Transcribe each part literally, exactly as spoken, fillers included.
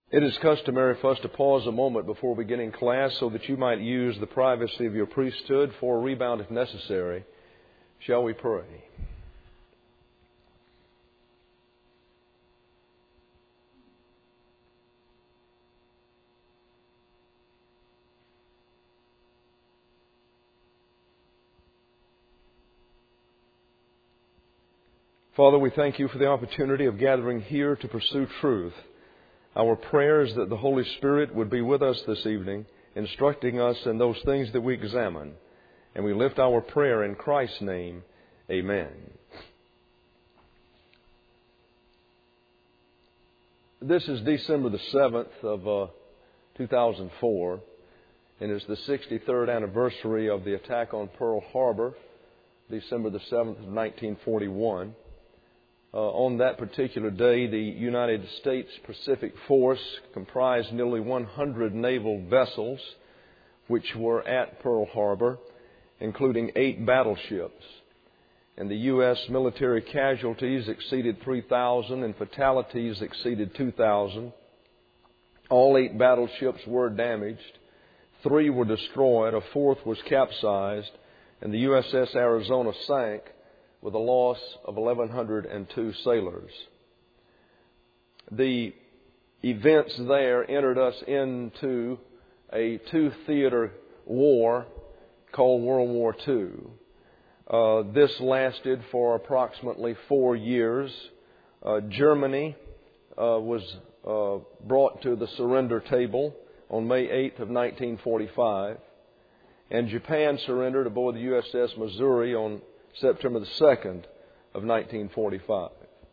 It is customary for us to pause a moment before beginning class so that you might use the privacy of your priesthood for a rebound if necessary. Shall we pray? Father, we thank you for the opportunity of gathering here to pursue truth. Our prayer is that the Holy Spirit would be with us this evening, instructing us in those things that we examine. And we lift our prayer in Christ's name. Amen. This is December the seventh of uh, two thousand four, and it's the sixty-third anniversary of the attack on Pearl Harbor, December the seventh of nineteen forty-one. Uh, on that particular day, the United States Pacific Force comprised nearly one hundred naval vessels which were at Pearl Harbor, including eight battleships. And the U S military casualties exceeded three thousand and fatalities exceeded two thousand. All eight battleships were damaged. Three were destroyed. A fourth was capsized. And the U S S Arizona sank with a loss of one thousand one hundred two sailors. The events there entered us into a two-theater war called World War Two. Uh, this lasted for approximately four years. Uh, Germany uh, was uh, brought to the surrender table on May eighth of nineteen forty-five, and Japan surrendered aboard the U S S Missouri on September the second of nineteen forty-five.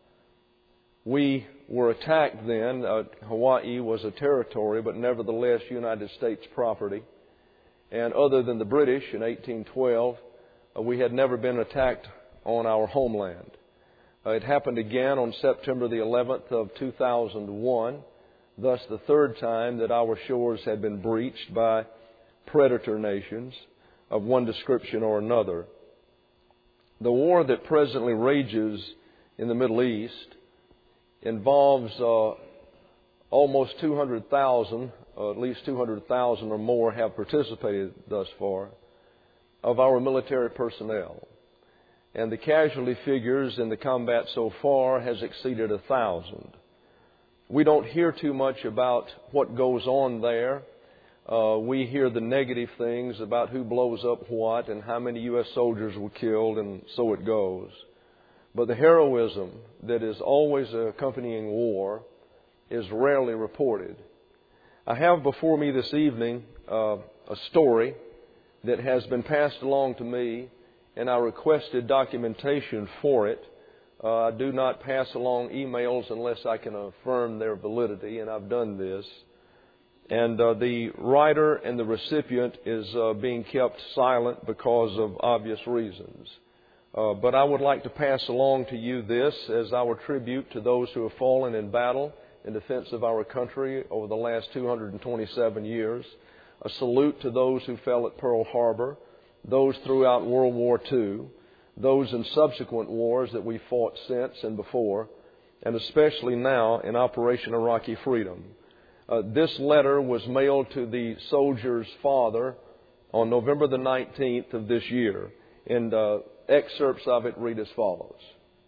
We were attacked then. Uh, Hawaii was a territory, but nevertheless United States property. And other than the British in eighteen twelve, uh, we had never been attacked on our homeland. Uh, it happened again on September the eleventh of two thousand one, thus the third time that our shores had been breached by predator nations of one description or another. The war that presently rages in the Middle East involves uh, almost two hundred thousand, uh, at least two hundred thousand or more have participated thus far, of our military personnel. And the casualty figures in the combat so far has exceeded a thousand. We don't hear too much about what goes on there. Uh, we hear the negative things about who blows up what and how many U S soldiers were killed, and so it goes. But the heroism that is always accompanying war is rarely reported. I have before me this evening uh, a story that has been passed along to me, and I requested documentation for it. Uh, I do not pass along emails unless I can affirm their validity, and I've done this. And uh, the writer and the recipient is uh, being kept silent because of obvious reasons. Uh, but I would like to pass along to you this as our tribute to those who have fallen in battle in defense of our country over the last two hundred twenty-seven years. A salute to those who fell at Pearl Harbor, those throughout World War Two, those in subsequent wars that we fought since and before, and especially now in Operation Iraqi Freedom. Uh, this letter was mailed to the soldier's father on November the nineteenth of this year. And uh, excerpts of it read as follows.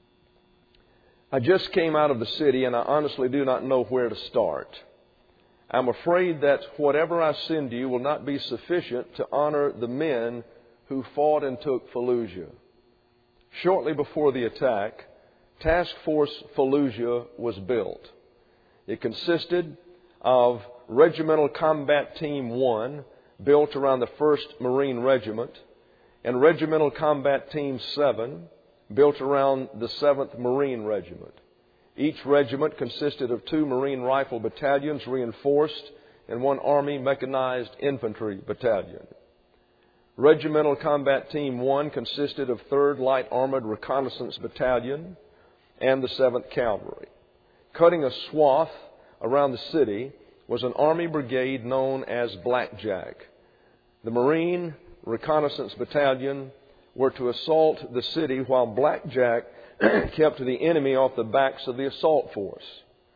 I just came out of the city, and I honestly do not know where to start. I'm afraid that whatever I send you will not be sufficient to honor the men who fought and took Fallujah. Shortly before the attack, Task Force Fallujah was built. It consisted of Regimental Combat Team one, built around the first Marine Regiment, and Regimental Combat Team seven, built around the seventh Marine Regiment. Each regiment consisted of two Marine Rifle battalions reinforced and one Army Mechanized Infantry battalion. Regimental Combat Team one consisted of third Light Armored Reconnaissance Battalion and the seventh Cavalry. Cutting a swath around the city was an Army brigade known as Blackjack. The Marine Reconnaissance Battalion were to assault the city while Blackjack kept the enemy off the backs of the assault force.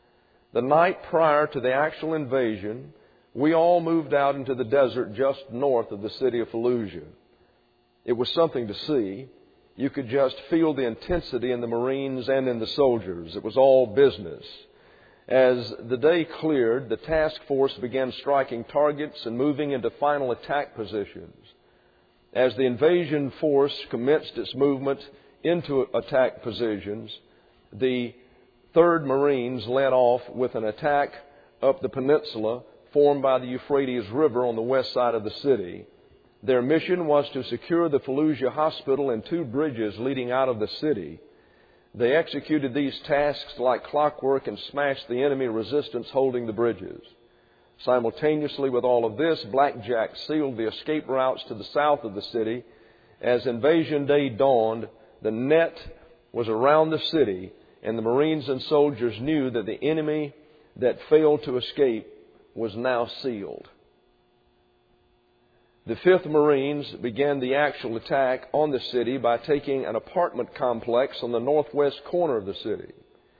The night prior to the actual invasion, we all moved out into the desert just north of the city of Fallujah. It was something to see. You could just feel the intensity in the Marines and in the soldiers. It was all business. As the day cleared, the task force began striking targets and moving into final attack positions. As the invasion force commenced its movement into attack positions, the third Marines led off with an attack up the peninsula formed by the Euphrates River on the west side of the city. Their mission was to secure the Fallujah hospital and two bridges leading out of the city. They executed these tasks like clockwork and smashed the enemy resistance holding the bridges. Simultaneously with all of this, Blackjack sealed the escape routes to the south of the city. As invasion day dawned, the net was around the city, and the Marines and soldiers knew that the enemy that failed to escape was now sealed. The fifth Marines began the actual attack on the city by taking an apartment complex on the northwest corner of the city.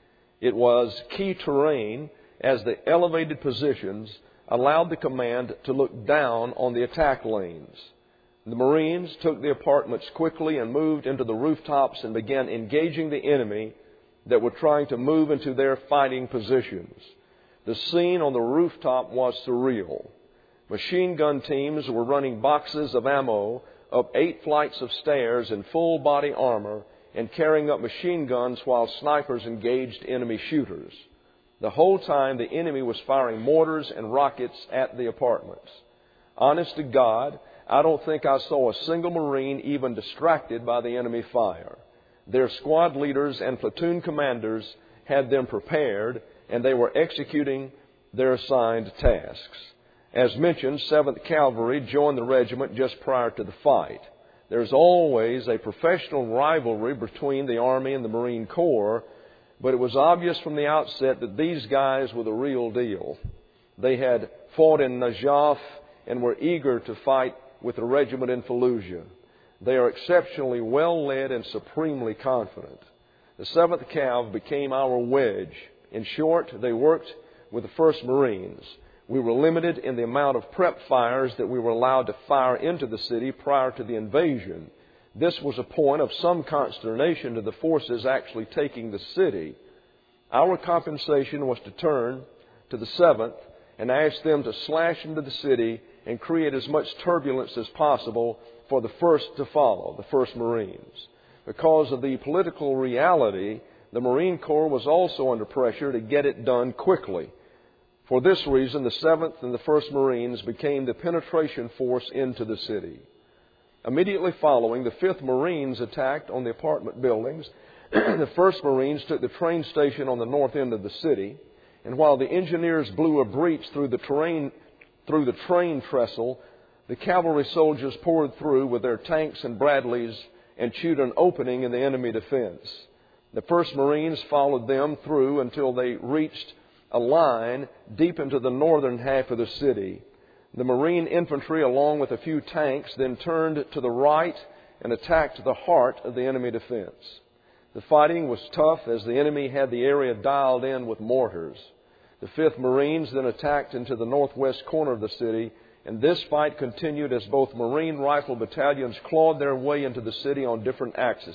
It was key terrain, as the elevated positions allowed the command to look down on the attack lanes. The Marines took the apartments quickly and moved into the rooftops and began engaging the enemy that were trying to move into their fighting positions. The scene on the rooftop was surreal. Machine gun teams were running boxes of ammo up eight flights of stairs in full body armor and carrying up machine guns while snipers engaged enemy shooters. The whole time the enemy was firing mortars and rockets at the apartments. Honest to God, I don't think I saw a single Marine even distracted by the enemy fire. Their squad leaders and platoon commanders had them prepared, and they were executing their assigned tasks. As mentioned, seventh Cavalry joined the regiment just prior to the fight. There's always a professional rivalry between the Army and the Marine Corps, but it was obvious from the outset that these guys were the real deal. They had fought in Najaf and were eager to fight with the regiment in Fallujah. They are exceptionally well led and supremely confident. The seventh Cav became our wedge. In short, they worked with the first Marines. We were limited in the amount of prep fires that we were allowed to fire into the city prior to the invasion. This was a point of some consternation to the forces actually taking the city. Our compensation was to turn to the seventh and ask them to slash into the city and create as much turbulence as possible for the first to follow, the first Marines. Because of the political reality, the Marine Corps was also under pressure to get it done quickly. For this reason, the seventh and the first Marines became the penetration force into the city. Immediately following, the fifth Marines attacked on the apartment buildings. The first Marines took the train station on the north end of the city. And while the engineers blew a breach through the terrain, through the train trestle, the cavalry soldiers poured through with their tanks and Bradleys and chewed an opening in the enemy defense. The first Marines followed them through until they reached a line deep into the northern half of the city. The Marine infantry, along with a few tanks, then turned to the right and attacked the heart of the enemy defense. The fighting was tough as the enemy had the area dialed in with mortars. The fifth Marines then attacked into the northwest corner of the city, and this fight continued as both Marine rifle battalions clawed their way into the city on different axes.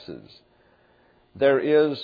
There is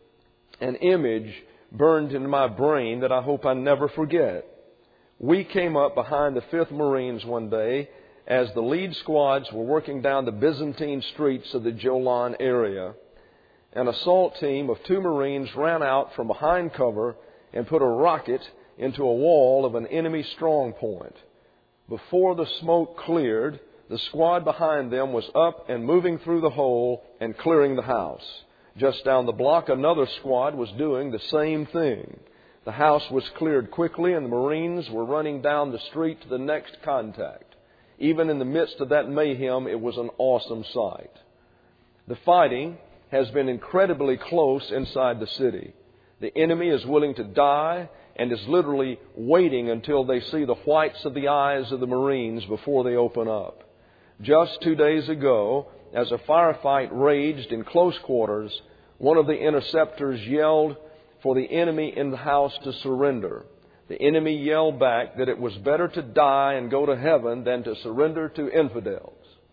an image burned into my brain that I hope I never forget. We came up behind the fifth Marines one day as the lead squads were working down the Byzantine streets of the Jolan area. An assault team of two Marines ran out from behind cover and put a rocket into a wall of an enemy strong point. Before the smoke cleared, the squad behind them was up and moving through the hole and clearing the house. Just down the block, another squad was doing the same thing. The house was cleared quickly, and the Marines were running down the street to the next contact. Even in the midst of that mayhem, it was an awesome sight. The fighting has been incredibly close inside the city. The enemy is willing to die and is literally waiting until they see the whites of the eyes of the Marines before they open up. Just two days ago, as a firefight raged in close quarters, one of the interceptors yelled for the enemy in the house to surrender. The enemy yelled back that it was better to die and go to heaven than to surrender to infidels.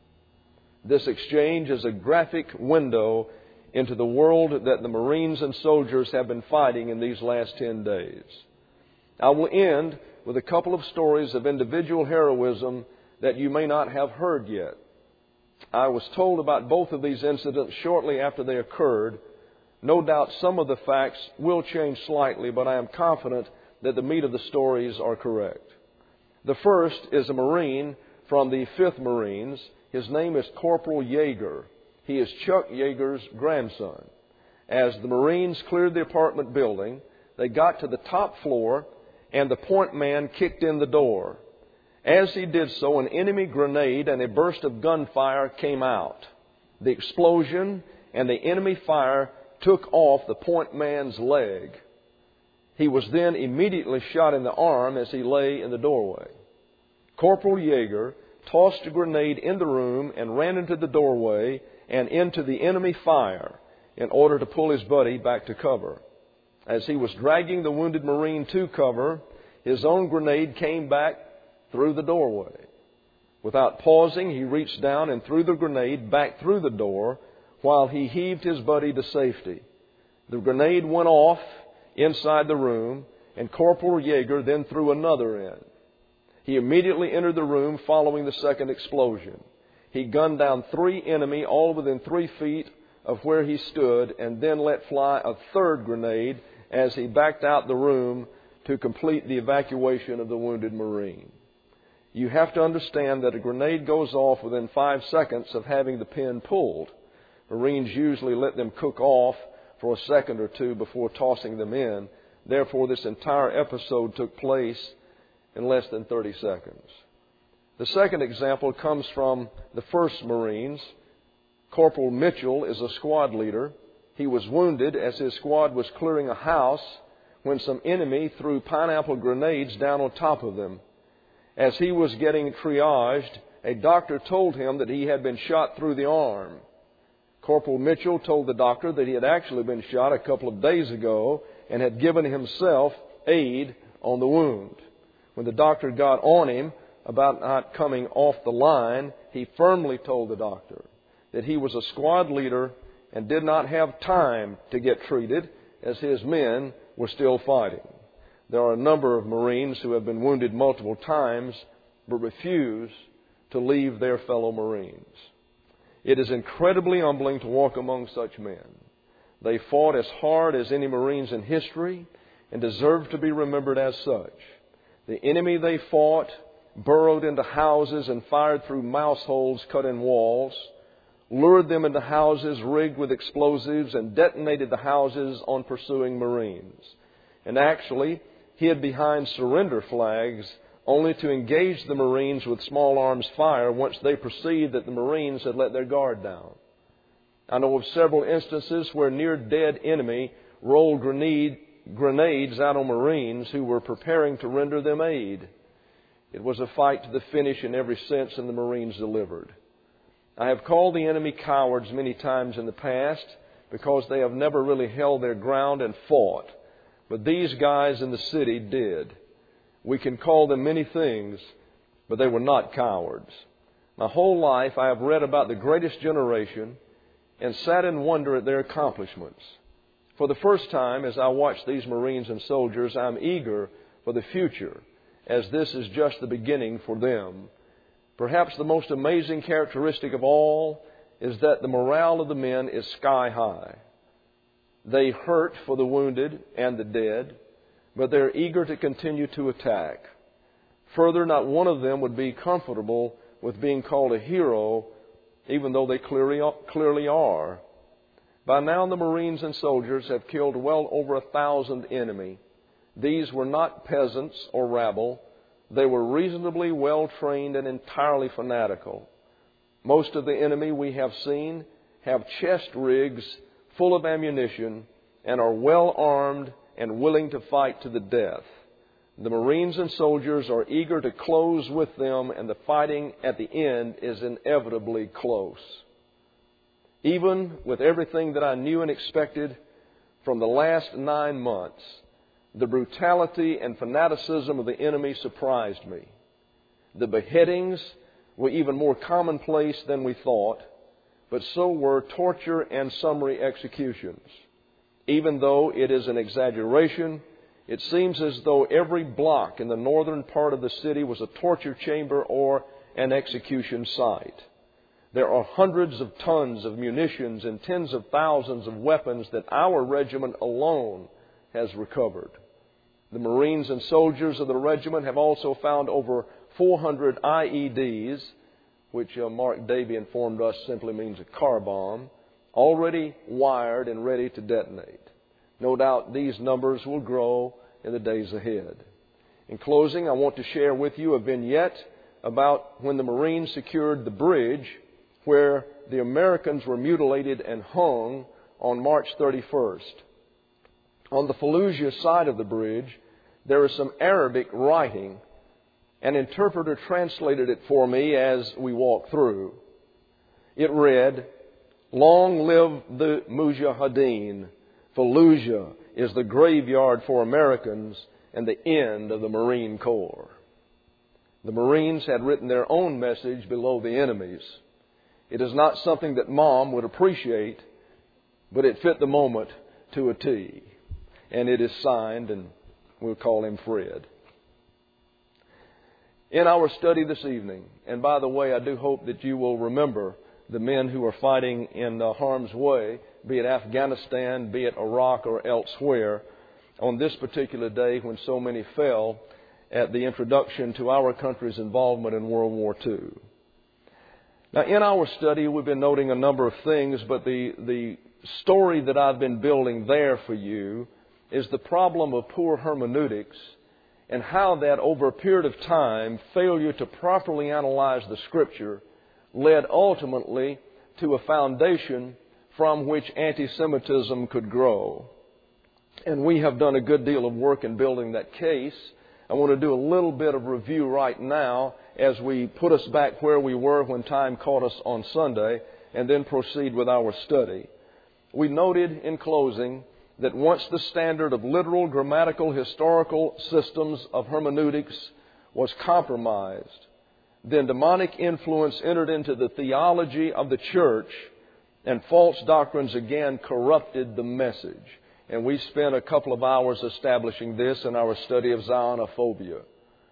This exchange is a graphic window into the world that the Marines and soldiers have been fighting in these last ten days. I will end with a couple of stories of individual heroism that you may not have heard yet. I was told about both of these incidents shortly after they occurred. No doubt some of the facts will change slightly, but I am confident that the meat of the stories are correct. The first is a Marine from the fifth Marines. His name is Corporal Yeager. He is Chuck Yeager's grandson. As the Marines cleared the apartment building, they got to the top floor and the point man kicked in the door. As he did so, an enemy grenade and a burst of gunfire came out. The explosion and the enemy fire took off the point man's leg. He was then immediately shot in the arm as he lay in the doorway. Corporal Yeager tossed a grenade in the room and ran into the doorway and into the enemy fire in order to pull his buddy back to cover. As he was dragging the wounded Marine to cover, his own grenade came back through the doorway. Without pausing, he reached down and threw the grenade back through the door while he heaved his buddy to safety. The grenade went off inside the room, and Corporal Yeager then threw another in. He immediately entered the room following the second explosion. He gunned down three enemy all within three feet of where he stood and then let fly a third grenade as he backed out the room to complete the evacuation of the wounded Marine. You have to understand that a grenade goes off within five seconds of having the pin pulled. Marines usually let them cook off for a second or two before tossing them in. Therefore, this entire episode took place in less than thirty seconds. The second example comes from the first Marines. Corporal Mitchell is a squad leader. He was wounded as his squad was clearing a house when some enemy threw pineapple grenades down on top of them. As he was getting triaged, a doctor told him that he had been shot through the arm. Corporal Mitchell told the doctor that he had actually been shot a couple of days ago and had given himself aid on the wound. When the doctor got on him about not coming off the line, he firmly told the doctor that he was a squad leader and did not have time to get treated as his men were still fighting. There are a number of Marines who have been wounded multiple times but refuse to leave their fellow Marines. It is incredibly humbling to walk among such men. They fought as hard as any Marines in history and deserve to be remembered as such. The enemy they fought burrowed into houses and fired through mouse holes cut in walls, lured them into houses rigged with explosives, and detonated the houses on pursuing Marines. And actually hid behind surrender flags only to engage the Marines with small arms fire once they perceived that the Marines had let their guard down. I know of several instances where near-dead enemy rolled grenade, grenades out on Marines who were preparing to render them aid. It was a fight to the finish in every sense, and the Marines delivered. I have called the enemy cowards many times in the past because they have never really held their ground and fought. But these guys in the city did. We can call them many things, but they were not cowards. My whole life I have read about the greatest generation and sat in wonder at their accomplishments. For the first time, as I watch these Marines and soldiers, I'm eager for the future, as this is just the beginning for them. Perhaps the most amazing characteristic of all is that the morale of the men is sky high. They hurt for the wounded and the dead, but they're eager to continue to attack. Further, not one of them would be comfortable with being called a hero, even though they clearly, clearly are. By now, the Marines and soldiers have killed well over a thousand enemy. These were not peasants or rabble. They were reasonably well-trained and entirely fanatical. Most of the enemy we have seen have chest rigs full of ammunition and are well-armed and willing to fight to the death. The Marines and soldiers are eager to close with them, and the fighting at the end is inevitably close. Even with everything that I knew and expected, from the last nine months, the brutality and fanaticism of the enemy surprised me. The beheadings were even more commonplace than we thought, but so were torture and summary executions. Even though it is an exaggeration, it seems as though every block in the northern part of the city was a torture chamber or an execution site. There are hundreds of tons of munitions and tens of thousands of weapons that our regiment alone has recovered. The Marines and soldiers of the regiment have also found over four hundred I E Ds, which uh, Mark Davey informed us simply means a car bomb, already wired and ready to detonate. No doubt these numbers will grow in the days ahead. In closing, I want to share with you a vignette about when the Marines secured the bridge where the Americans were mutilated and hung on March thirty-first. On the Fallujah side of the bridge, there is some Arabic writing. An interpreter translated it for me as we walked through. It read, "Long live the Mujahideen. Fallujah is the graveyard for Americans and the end of the Marine Corps." The Marines had written their own message below the enemy's. It is not something that Mom would appreciate, but it fit the moment to a T. And it is signed, and we'll call him Fred. In our study this evening, and by the way, I do hope that you will remember the men who are fighting in uh, harm's way, be it Afghanistan, be it Iraq, or elsewhere, on this particular day when so many fell at the introduction to our country's involvement in World War Two. Now, in our study, we've been noting a number of things, but the, the story that I've been building there for you is the problem of poor hermeneutics and how that over a period of time, failure to properly analyze the Scripture led ultimately to a foundation from which anti-Semitism could grow. And we have done a good deal of work in building that case. I want to do a little bit of review right now as we put us back where we were when time caught us on Sunday, and then proceed with our study. We noted in closing that once the standard of literal, grammatical, historical systems of hermeneutics was compromised, then demonic influence entered into the theology of the church, and false doctrines again corrupted the message. And we spent a couple of hours establishing this in our study of Zionophobia.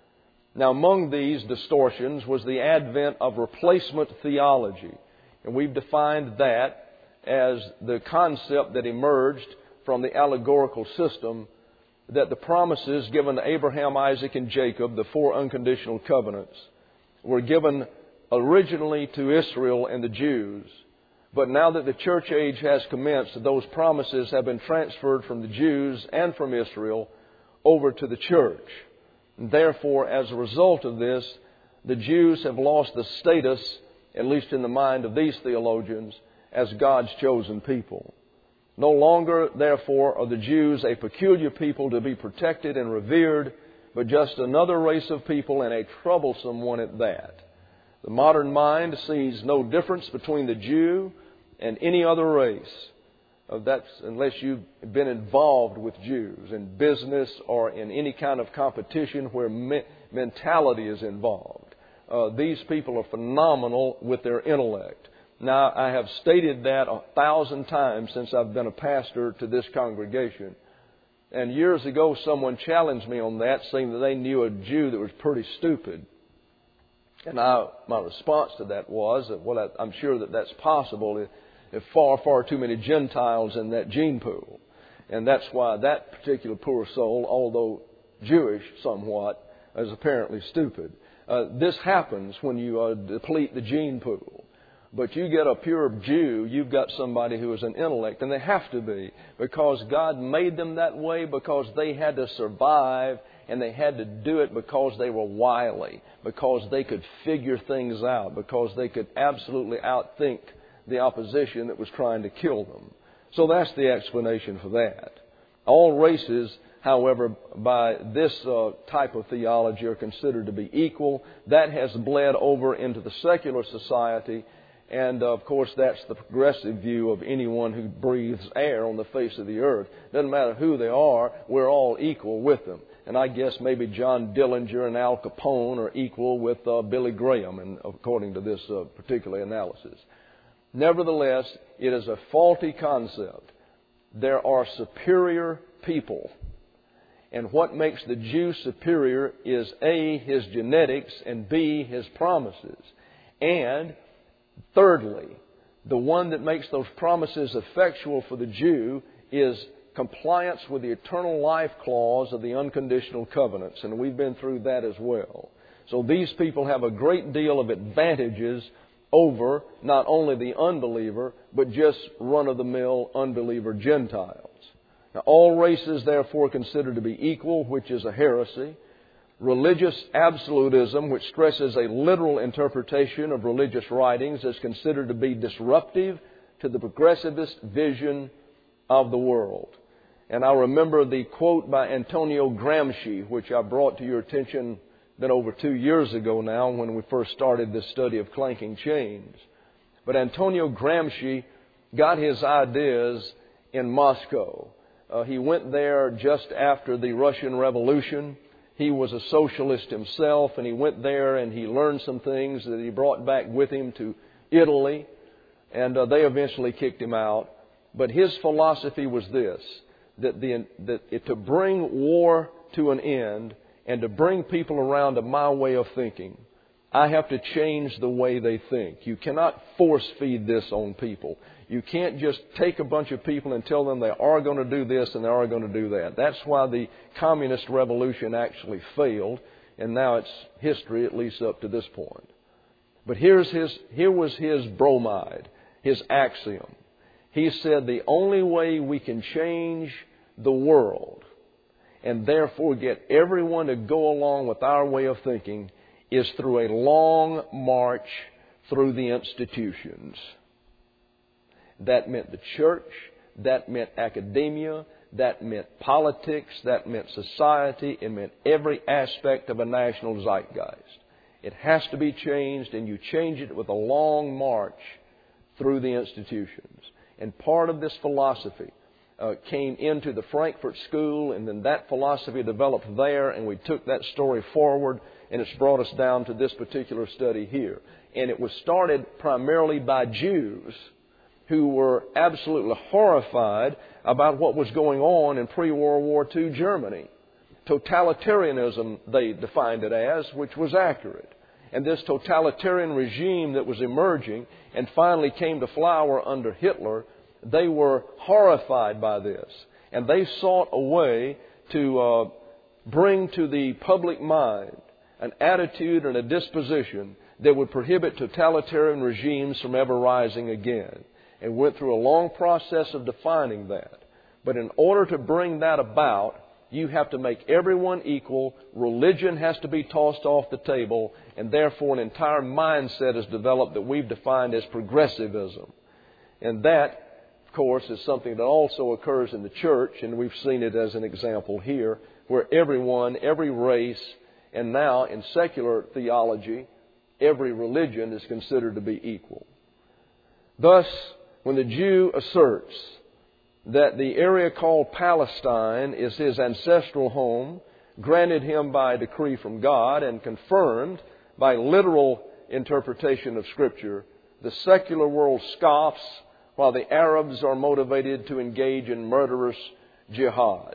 Now, among these distortions was the advent of replacement theology. And we've defined that as the concept that emerged from the allegorical system that the promises given to Abraham, Isaac, and Jacob, the four unconditional covenants, were given originally to Israel and the Jews. But now that the church age has commenced, those promises have been transferred from the Jews and from Israel over to the church. And therefore, as a result of this, the Jews have lost the status, at least in the mind of these theologians, as God's chosen people. No longer, therefore, are the Jews a peculiar people to be protected and revered, but just another race of people, and a troublesome one at that. The modern mind sees no difference between the Jew and any other race. Uh, that's unless you've been involved with Jews in business or in any kind of competition where me- mentality is involved. Uh, these people are phenomenal with their intellect. Now, I have stated that a thousand times since I've been a pastor to this congregation. And years ago, someone challenged me on that, saying that they knew a Jew that was pretty stupid. And I, my response to that was, that, well, I, I'm sure that that's possible if, if far, far too many Gentiles in that gene pool. And that's why that particular poor soul, although Jewish somewhat, is apparently stupid. Uh, this happens when you uh, deplete the gene pool. But you get a pure Jew, you've got somebody who is an intellect, and they have to be, because God made them that way, because they had to survive, and they had to do it because they were wily, because they could figure things out, because they could absolutely outthink the opposition that was trying to kill them. So that's the explanation for that. All races, however, by this uh, type of theology are considered to be equal. That has bled over into the secular society. And, uh, of course, that's the progressive view of anyone who breathes air on the face of the earth. Doesn't matter who they are, we're all equal with them. And I guess maybe John Dillinger and Al Capone are equal with uh, Billy Graham, and according to this uh, particular analysis. Nevertheless, it is a faulty concept. There are superior people. And what makes the Jew superior is A, his genetics, and B, his promises. And thirdly, the one that makes those promises effectual for the Jew is compliance with the eternal life clause of the unconditional covenants. And we've been through that as well. So these people have a great deal of advantages over not only the unbeliever, but just run-of-the-mill unbeliever Gentiles. Now, all races, therefore, considered to be equal, which is a heresy. Religious absolutism, which stresses a literal interpretation of religious writings, is considered to be disruptive to the progressivist vision of the world. And I remember the quote by Antonio Gramsci, which I brought to your attention been over two years ago now when we first started this study of clanking chains. But Antonio Gramsci got his ideas in Moscow. Uh, he went there just after the Russian Revolution. He was a socialist himself, and he went there and he learned some things that he brought back with him to Italy, and uh, they eventually kicked him out. But his philosophy was this, that, the, that it, to bring war to an end and to bring people around to my way of thinking, I have to change the way they think. You cannot force feed this on people. You can't just take a bunch of people and tell them they are going to do this and they are going to do that. That's why the communist revolution actually failed, and now it's history, at least up to this point. But here's his, here was his bromide, his axiom. He said the only way we can change the world and therefore get everyone to go along with our way of thinking is through a long march through the institutions. That meant the church, that meant academia, that meant politics, that meant society, it meant every aspect of a national zeitgeist. It has to be changed, and you change it with a long march through the institutions. And part of this philosophy uh, came into the Frankfurt School, and then that philosophy developed there, and we took that story forward, and it's brought us down to this particular study here. And it was started primarily by Jews who were absolutely horrified about what was going on in pre-World War Two Germany. Totalitarianism, they defined it as, which was accurate. And this totalitarian regime that was emerging and finally came to flower under Hitler, they were horrified by this. And they sought a way to uh, bring to the public mind an attitude and a disposition that would prohibit totalitarian regimes from ever rising again. And went through a long process of defining that. But in order to bring that about, you have to make everyone equal. Religion has to be tossed off the table, and therefore an entire mindset is developed that we've defined as progressivism. And that, of course, is something that also occurs in the church, and we've seen it as an example here, where everyone, every race, and now in secular theology, every religion is considered to be equal. Thus, when the Jew asserts that the area called Palestine is his ancestral home, granted him by decree from God and confirmed by literal interpretation of Scripture, the secular world scoffs while the Arabs are motivated to engage in murderous jihad.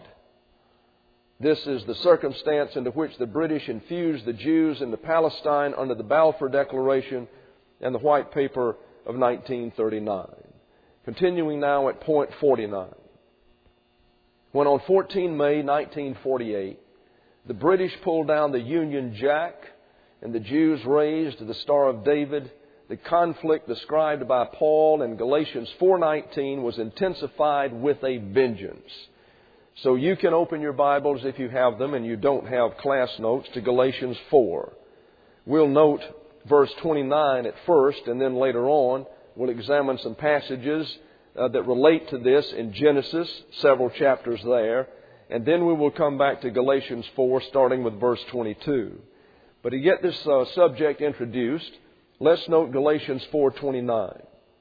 This is the circumstance into which the British infused the Jews into Palestine under the Balfour Declaration and the White Paper of nineteen thirty-nine. Continuing now at point forty-nine. When on the fourteenth of May nineteen forty-eight, the British pulled down the Union Jack and the Jews raised the Star of David, the conflict described by Paul in Galatians four nineteen was intensified with a vengeance. So you can open your Bibles if you have them and you don't have class notes to Galatians four. We'll note verse twenty-nine at first, and then later on we'll examine some passages uh, that relate to this in Genesis, several chapters there. And then we will come back to Galatians four, starting with verse twenty-two. But to get this uh, subject introduced, Let's note Galatians four twenty-nine.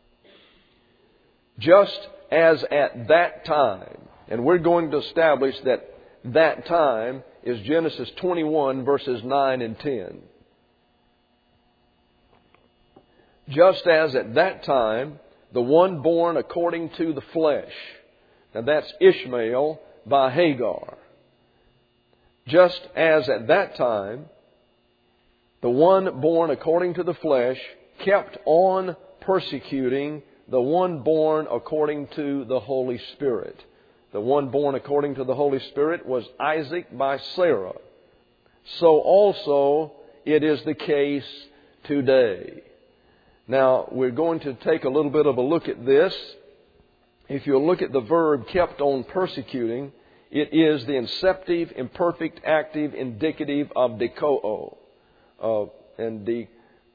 Just as at that time, and we're going to establish that that time is Genesis twenty-one verses nine and ten. Just as at that time, the one born according to the flesh, now that's Ishmael by Hagar. Just as at that time, the one born according to the flesh kept on persecuting the one born according to the Holy Spirit. The one born according to the Holy Spirit was Isaac by Sarah. So also it is the case today. Now, we're going to take a little bit of a look at this. If you look at the verb kept on persecuting, it is the inceptive, imperfect, active, indicative of dikoo, uh, and di,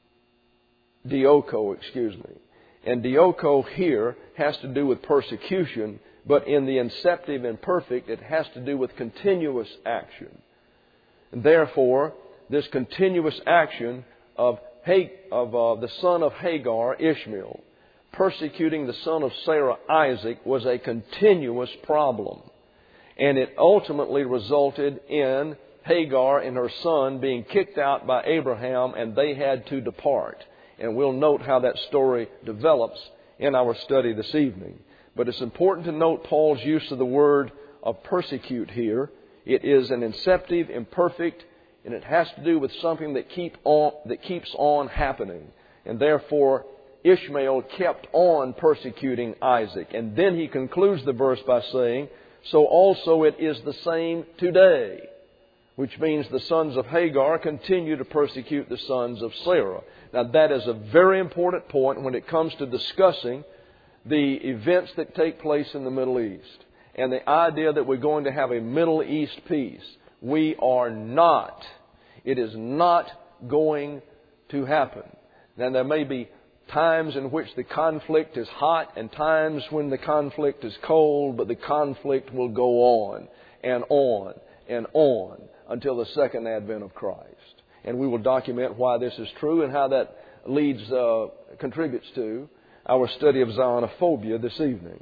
dioko, excuse me. And dioko here has to do with persecution, but in the inceptive imperfect, it has to do with continuous action. And therefore, this continuous action of of uh, the son of Hagar, Ishmael, persecuting the son of Sarah, Isaac, was a continuous problem. And it ultimately resulted in Hagar and her son being kicked out by Abraham, and they had to depart. And we'll note how that story develops in our study this evening. But it's important to note Paul's use of the word of persecute here. It is an inceptive, imperfect, and it has to do with something that keep on that keeps on happening. And therefore, Ishmael kept on persecuting Isaac. And then he concludes the verse by saying, so also it is the same today. Which means the sons of Hagar continue to persecute the sons of Sarah. Now that is a very important point when it comes to discussing the events that take place in the Middle East. And the idea that we're going to have a Middle East peace. We are not. It is not going to happen. Now there may be times in which the conflict is hot and times when the conflict is cold, but the conflict will go on and on and on until the second advent of Christ. And we will document why this is true and how that leads, uh, contributes to our study of Zionophobia this evening.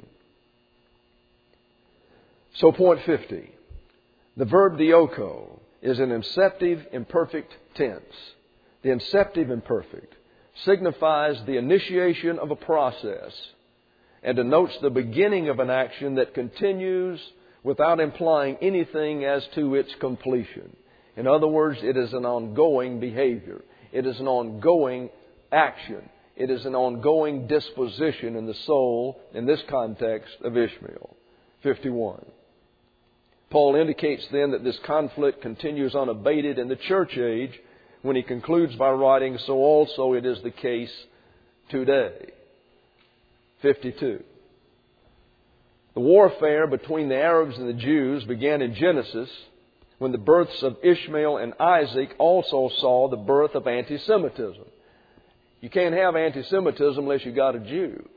So point fifty. The verb dioko is an inceptive imperfect tense. The inceptive imperfect signifies the initiation of a process and denotes the beginning of an action that continues without implying anything as to its completion. In other words, it is an ongoing behavior. It is an ongoing action. It is an ongoing disposition in the soul, in this context, of Ishmael. fifty-one. Paul indicates then that this conflict continues unabated in the church age when he concludes by writing, so also it is the case today. fifty-two. The warfare between the Arabs and the Jews began in Genesis when the births of Ishmael and Isaac also saw the birth of anti-Semitism. You can't have anti-Semitism unless you got a Jew.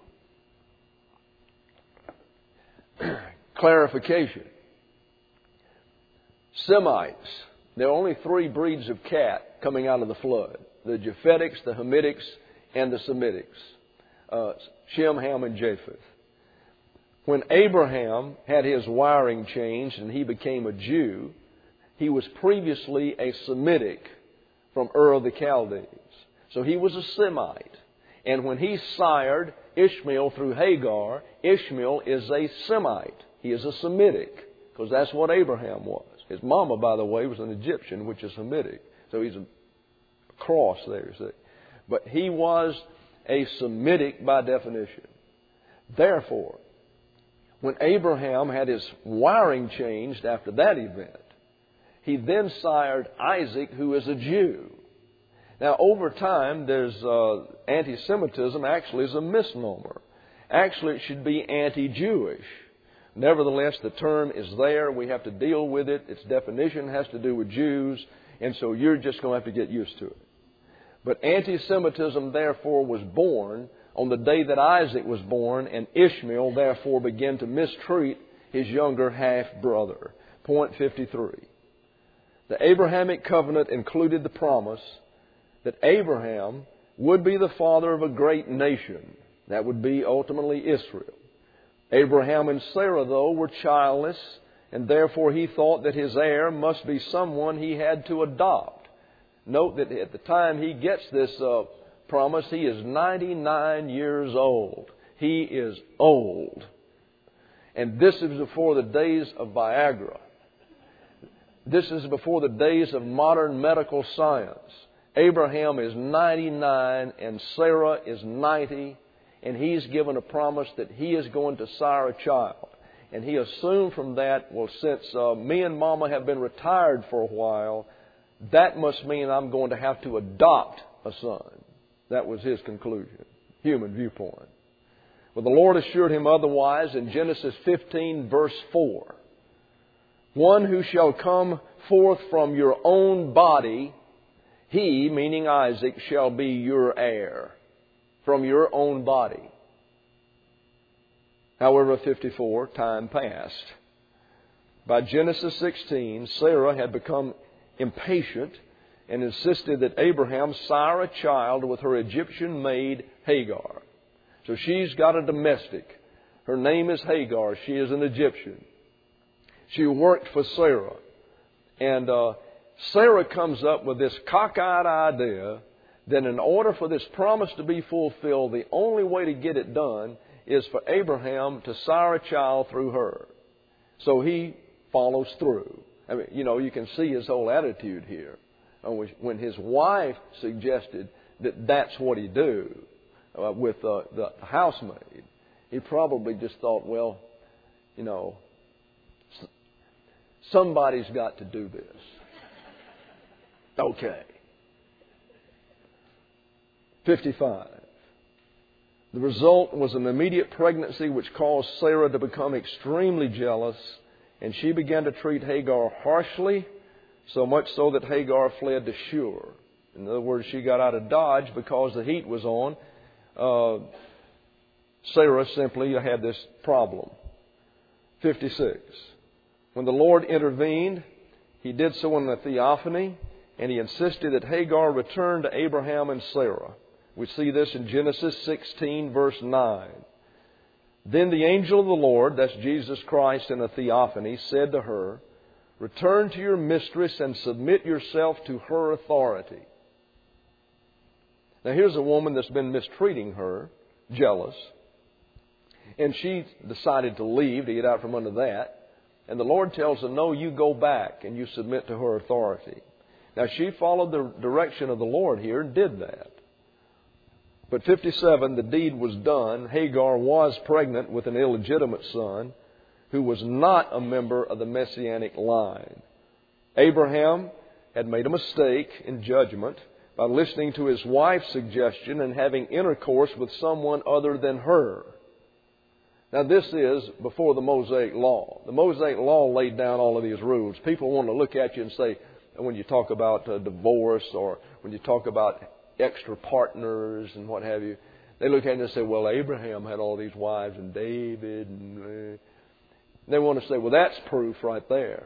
Clarification. Semites. There are only three breeds of cat coming out of the flood. The Japhetics, the Hamitics, and the Semitics. Uh, Shem, Ham, and Japheth. When Abraham had his wiring changed and he became a Jew, he was previously a Semitic from Ur of the Chaldees. So he was a Semite. And when he sired Ishmael through Hagar, Ishmael is a Semite. He is a Semitic, because that's what Abraham was. His mama, by the way, was an Egyptian, which is Semitic. So he's a cross there, you see. But he was a Semitic by definition. Therefore, when Abraham had his wiring changed after that event, he then sired Isaac, who is a Jew. Now, over time, there's uh, anti-Semitism actually is a misnomer. Actually, it should be anti-Jewish. Nevertheless, the term is there. We have to deal with it. Its definition has to do with Jews, and so you're just going to have to get used to it. But anti-Semitism, therefore, was born on the day that Isaac was born, and Ishmael, therefore, began to mistreat his younger half-brother. Point fifty-three. The Abrahamic covenant included the promise that Abraham would be the father of a great nation. That would be ultimately Israel. Abraham and Sarah, though, were childless, and therefore he thought that his heir must be someone he had to adopt. Note that at the time he gets this uh, promise, he is ninety-nine years old. He is old. And this is before the days of Viagra. This is before the days of modern medical science. Abraham is ninety-nine and Sarah is ninety, and he's given a promise that he is going to sire a child. And he assumed from that, well, since uh, me and Mama have been retired for a while, that must mean I'm going to have to adopt a son. That was his conclusion, human viewpoint. Well, the Lord assured him otherwise in Genesis fifteen, verse four. One who shall come forth from your own body, he, meaning Isaac, shall be your heir. From your own body. However, fifty-four, time passed. By Genesis sixteen, Sarah had become impatient and insisted that Abraham sire a child with her Egyptian maid Hagar. So she's got a domestic. Her name is Hagar. She is an Egyptian. She worked for Sarah. And uh, Sarah comes up with this cockeyed idea that in order for this promise to be fulfilled, the only way to get it done is for Abraham to sire a child through her. So he follows through. I mean, you know, you can see his whole attitude here. When his wife suggested that that's what he do uh, with uh, the housemaid, he probably just thought, well, you know, somebody's got to do this. Okay. fifty-five. The result was an immediate pregnancy which caused Sarah to become extremely jealous, and she began to treat Hagar harshly, so much so that Hagar fled to Shur. In other words, she got out of Dodge because the heat was on. Uh, Sarah simply had this problem. fifty-six. When the Lord intervened, He did so in the theophany, and He insisted that Hagar return to Abraham and Sarah. We see this in Genesis sixteen, verse nine. Then the angel of the Lord, that's Jesus Christ in a theophany, said to her, "Return to your mistress and submit yourself to her authority." Now here's a woman that's been mistreating her, jealous, and she decided to leave, to get out from under that. And the Lord tells her, no, you go back and you submit to her authority. Now she followed the direction of the Lord here and did that. But fifty-seven, the deed was done. Hagar was pregnant with an illegitimate son who was not a member of the Messianic line. Abraham had made a mistake in judgment by listening to his wife's suggestion and having intercourse with someone other than her. Now this is before the Mosaic Law. The Mosaic Law laid down all of these rules. People want to look at you and say, when you talk about uh, divorce or when you talk about extra partners and what have you, they look at it and say, well, Abraham had all these wives and David. And uh, they want to say, well, that's proof right there.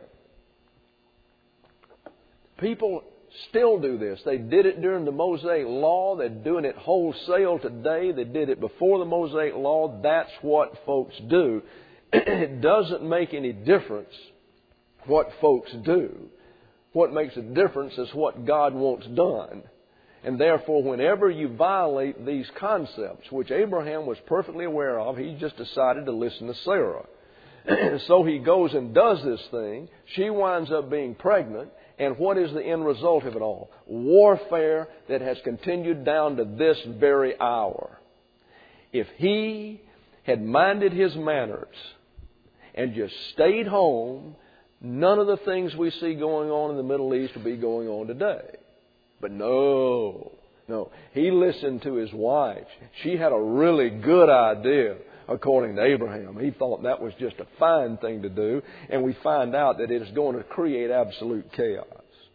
People still do this. They did it during the Mosaic Law. They're doing it wholesale today. They did it before the Mosaic Law. That's what folks do. It doesn't make any difference what folks do. What makes a difference is what God wants done. And therefore, whenever you violate these concepts, which Abraham was perfectly aware of, he just decided to listen to Sarah. So he goes and does this thing. She winds up being pregnant. And what is the end result of it all? Warfare that has continued down to this very hour. If he had minded his manners and just stayed home, none of the things we see going on in the Middle East would be going on today. But no, no. He listened to his wife. She had a really good idea, according to Abraham. He thought that was just a fine thing to do. And we find out that it is going to create absolute chaos.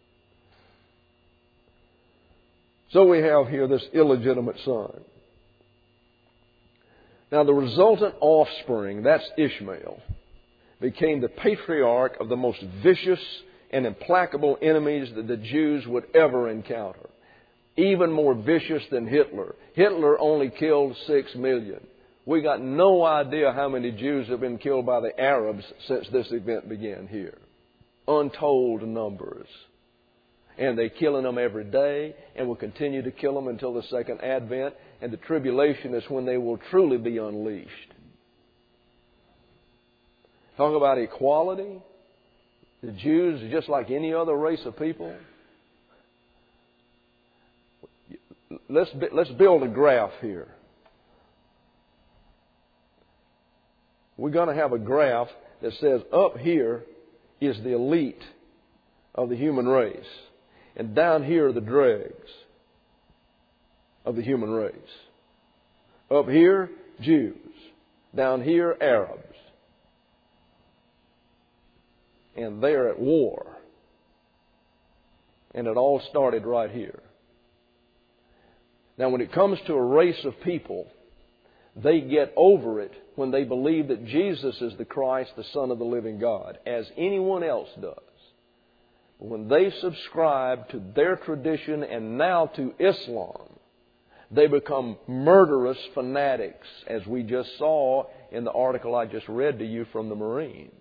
So we have here this illegitimate son. Now the resultant offspring, that's Ishmael, became the patriarch of the most vicious and implacable enemies that the Jews would ever encounter. Even more vicious than Hitler. Hitler only killed six million. We got no idea how many Jews have been killed by the Arabs since this event began here. Untold numbers. And they're killing them every day and will continue to kill them until the second advent. And the tribulation is when they will truly be unleashed. Talk about equality. The Jews are just like any other race of people. Let's, let's build a graph here. We're going to have a graph that says up here is the elite of the human race. And down here are the dregs of the human race. Up here, Jews. Down here, Arabs. And they're at war. And it all started right here. Now, when it comes to a race of people, they get over it when they believe that Jesus is the Christ, the Son of the living God, as anyone else does. But when they subscribe to their tradition and now to Islam, they become murderous fanatics, as we just saw in the article I just read to you from the Marine.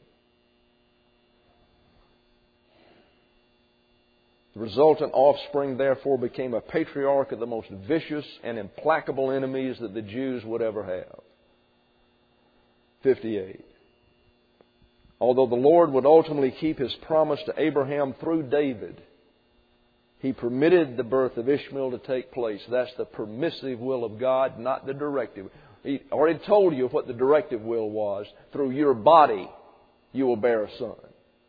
The resultant offspring, therefore, became a patriarch of the most vicious and implacable enemies that the Jews would ever have. fifty-eight. Although the Lord would ultimately keep His promise to Abraham through David, He permitted the birth of Ishmael to take place. That's the permissive will of God, not the directive. He already told you what the directive will was. Through your body, you will bear a son.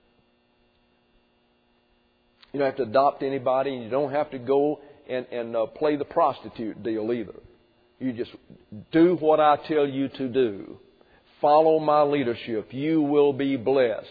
You don't have to adopt anybody, and you don't have to go and, and uh, play the prostitute deal either. You just do what I tell you to do. Follow my leadership. You will be blessed.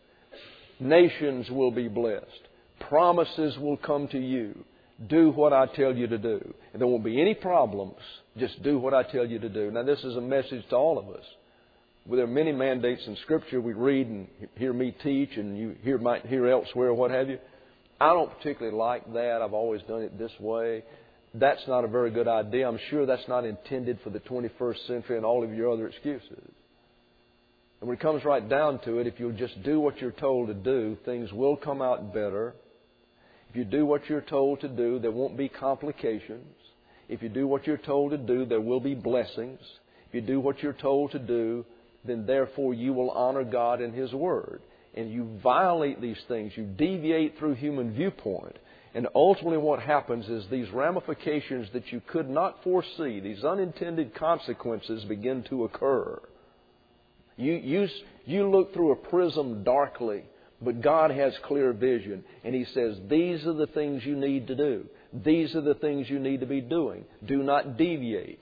Nations will be blessed. Promises will come to you. Do what I tell you to do. And there won't be any problems. Just do what I tell you to do. Now, this is a message to all of us. There are many mandates in Scripture we read and hear me teach, and you hear might hear elsewhere, what have you. I don't particularly like that. I've always done it this way. That's not a very good idea. I'm sure that's not intended for the twenty-first century and all of your other excuses. And when it comes right down to it, if you'll just do what you're told to do, things will come out better. If you do what you're told to do, there won't be complications. If you do what you're told to do, there will be blessings. If you do what you're told to do, then therefore you will honor God and His Word. And you violate these things, you deviate through human viewpoint. And ultimately what happens is these ramifications that you could not foresee, these unintended consequences begin to occur. You, you, you look through a prism darkly, but God has clear vision. And He says, these are the things you need to do. These are the things you need to be doing. Do not deviate.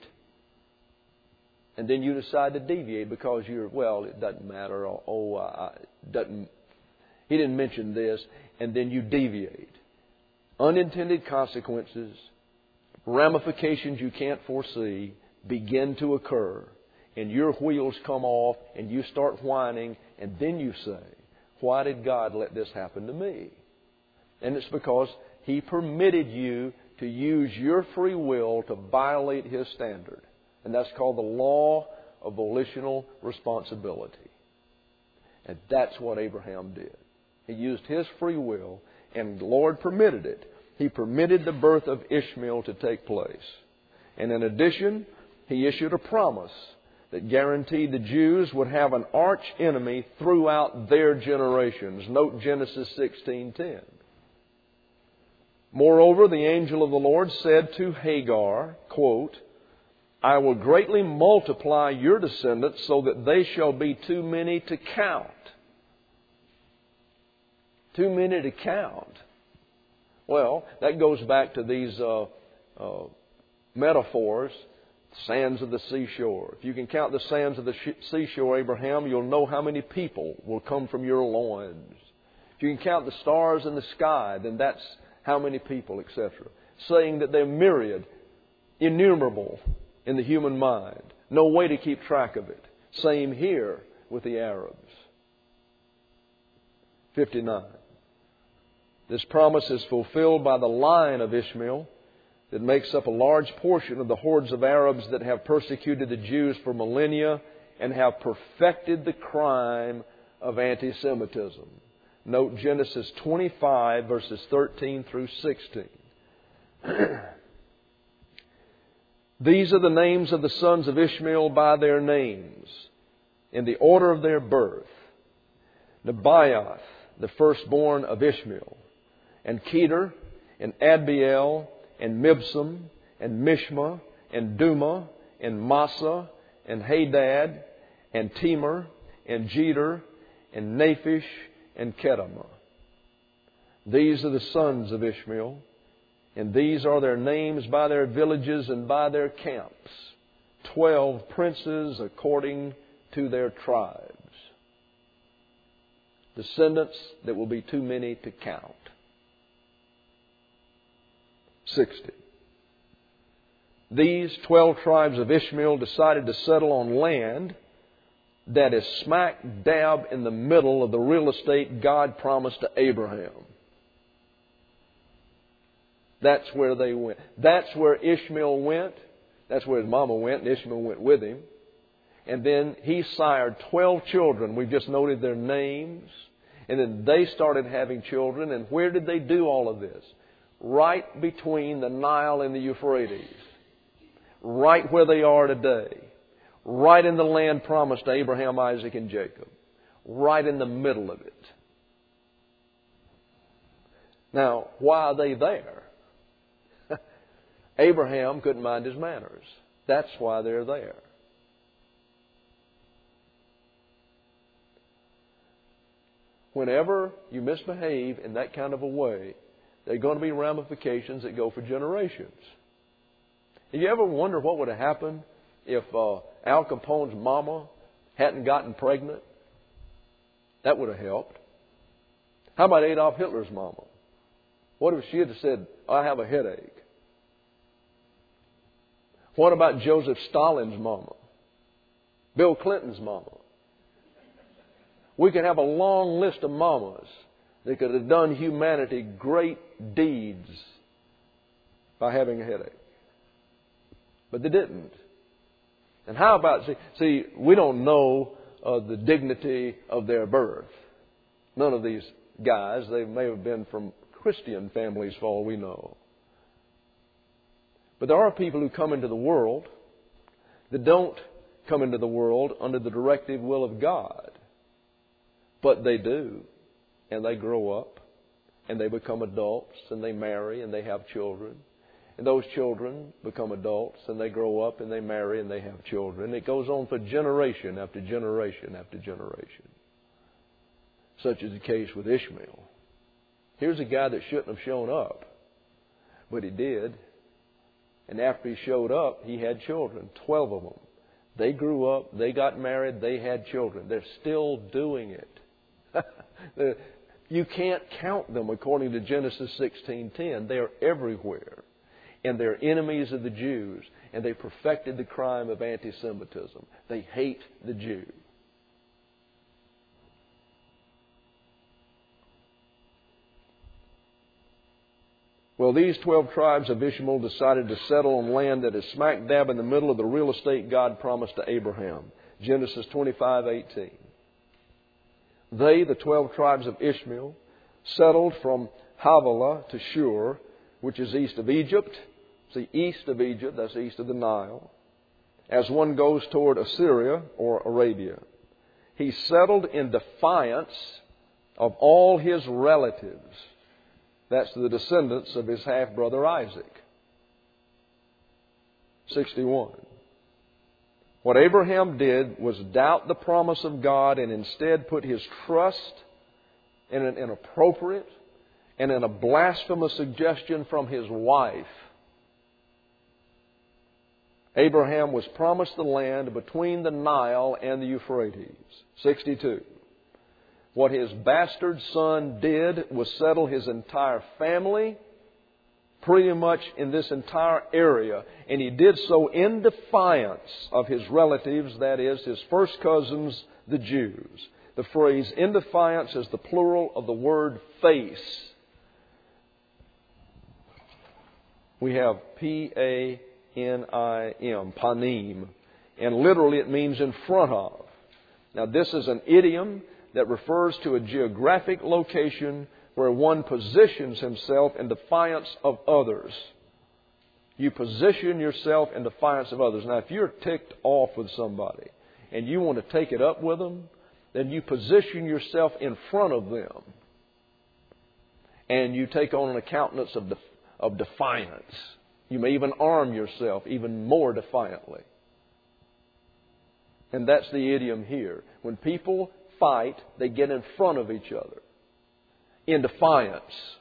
And then you decide to deviate because you're, well, it doesn't matter. Or, oh, uh, doesn't. He didn't mention this. And then you deviate. Unintended consequences, ramifications you can't foresee begin to occur. And your wheels come off and you start whining. And then you say, why did God let this happen to me? And it's because He permitted you to use your free will to violate His standard. And that's called the law of volitional responsibility. And that's what Abraham did. He used his free will, and the Lord permitted it. He permitted the birth of Ishmael to take place. And in addition, He issued a promise that guaranteed the Jews would have an arch enemy throughout their generations. Note Genesis sixteen ten. Moreover, the angel of the Lord said to Hagar, quote, I will greatly multiply your descendants so that they shall be too many to count. Too many to count. Well, that goes back to these uh, uh, metaphors, sands of the seashore. If you can count the sands of the seashore, Abraham, you'll know how many people will come from your loins. If you can count the stars in the sky, then that's how many people, et cetera. Saying that they're myriad, innumerable in the human mind. No way to keep track of it. Same here with the Arabs. fifty-nine. This promise is fulfilled by the line of Ishmael, that makes up a large portion of the hordes of Arabs that have persecuted the Jews for millennia and have perfected the crime of anti-Semitism. Note Genesis twenty-five, verses thirteen through sixteen. These are the names of the sons of Ishmael by their names, in the order of their birth. Nebaioth, the firstborn of Ishmael, and Kedar, and Adbeel, and Mibsam, and Mishma, and Duma, and Massa, and Hadad, and Temer, and Jeter, and Naphish, and Kedemah. These are the sons of Ishmael, and these are their names by their villages and by their camps, twelve princes according to their tribes. Descendants that will be too many to count. Sixty. These twelve tribes of Ishmael decided to settle on land that is smack dab in the middle of the real estate God promised to Abraham. That's where they went. That's where Ishmael went. That's where his mama went, and Ishmael went with him. And then he sired twelve children. We've just noted their names. And then they started having children. And where did they do all of this? Right between the Nile and the Euphrates. Right where they are today. Right in the land promised to Abraham, Isaac, and Jacob. Right in the middle of it. Now, why are they there? Abraham couldn't mind his manners. That's why they're there. Whenever you misbehave in that kind of a way, there are going to be ramifications that go for generations. Have you ever wondered what would have happened if uh, Al Capone's mama hadn't gotten pregnant? That would have helped. How about Adolf Hitler's mama? What if she had said, I have a headache? What about Joseph Stalin's mama? Bill Clinton's mama? We could have a long list of mamas that could have done humanity great deeds by having a headache. But they didn't. And how about, see, see we don't know uh, the dignity of their birth. None of these guys, they may have been from Christian families for all we know. But there are people who come into the world that don't come into the world under the directive will of God. But they do. And they grow up. And they become adults. And they marry. And they have children. And those children become adults. And they grow up. And they marry. And they have children. It goes on for generation after generation after generation. Such is the case with Ishmael. Here's a guy that shouldn't have shown up. But he did. And after he showed up, he had children. Twelve of them. They grew up. They got married. They had children. They're still doing it. You can't count them according to Genesis sixteen ten. They're everywhere. And they're enemies of the Jews. And they perfected the crime of anti-Semitism. They hate the Jew. Well, these twelve tribes of Ishmael decided to settle on land that is smack dab in the middle of the real estate God promised to Abraham. Genesis twenty-five eighteen. They, the twelve tribes of Ishmael, settled from Havilah to Shur, which is east of Egypt. See, east of Egypt, that's east of the Nile. As one goes toward Assyria or Arabia. He settled in defiance of all his relatives. That's the descendants of his half-brother Isaac. sixty-one. What Abraham did was doubt the promise of God and instead put his trust in an inappropriate and in a blasphemous suggestion from his wife. Abraham was promised the land between the Nile and the Euphrates. sixty-two. What his bastard son did was settle his entire family pretty much in this entire area. And he did so in defiance of his relatives, that is, his first cousins, the Jews. The phrase in defiance is the plural of the word face. We have P A N I M, panim. And literally it means in front of. Now this is an idiom that refers to a geographic location where one positions himself in defiance of others. You position yourself in defiance of others. Now if you're ticked off with somebody and you want to take it up with them, then you position yourself in front of them. And you take on a countenance of, def- of defiance. You may even arm yourself even more defiantly. And that's the idiom here. When people fight, they get in front of each other in defiance.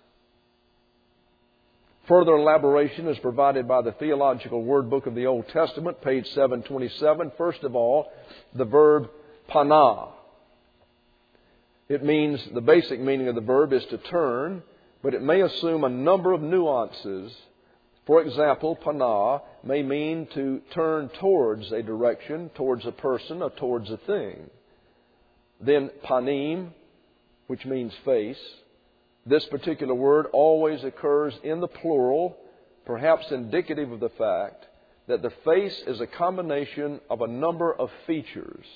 Further elaboration is provided by the Theological Word Book of the Old Testament, page seven twenty-seven. First of all, the verb panah. It means, the basic meaning of the verb is to turn, but it may assume a number of nuances. For example, panah may mean to turn towards a direction, towards a person, or towards a thing. Then panim, which means face. This particular word always occurs in the plural, perhaps indicative of the fact that the face is a combination of a number of features.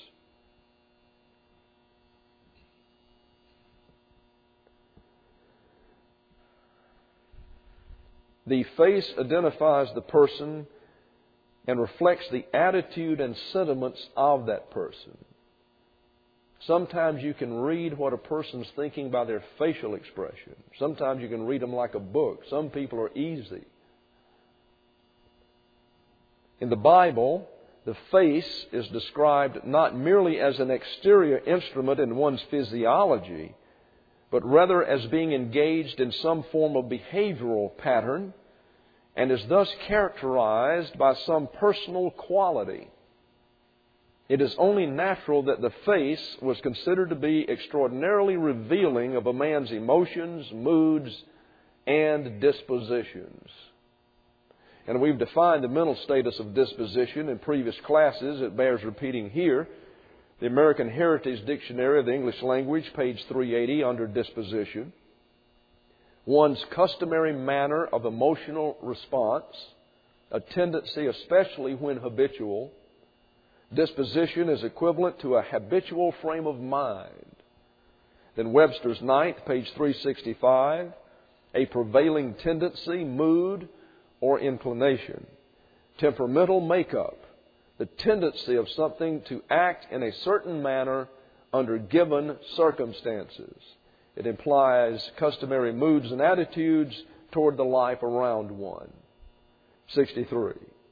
The face identifies the person and reflects the attitude and sentiments of that person. Sometimes you can read what a person's thinking by their facial expression. Sometimes you can read them like a book. Some people are easy. In the Bible, the face is described not merely as an exterior instrument in one's physiology, but rather as being engaged in some form of behavioral pattern and is thus characterized by some personal quality. It is only natural that the face was considered to be extraordinarily revealing of a man's emotions, moods, and dispositions. And we've defined the mental status of disposition in previous classes. It bears repeating here. The American Heritage Dictionary of the English Language, page three eighty, under disposition. One's customary manner of emotional response, a tendency especially when habitual. Disposition is equivalent to a habitual frame of mind. Then Webster's Ninth, page three sixty-five, a prevailing tendency, mood, or inclination. Temperamental makeup, the tendency of something to act in a certain manner under given circumstances. It implies customary moods and attitudes toward the life around one. sixty-three.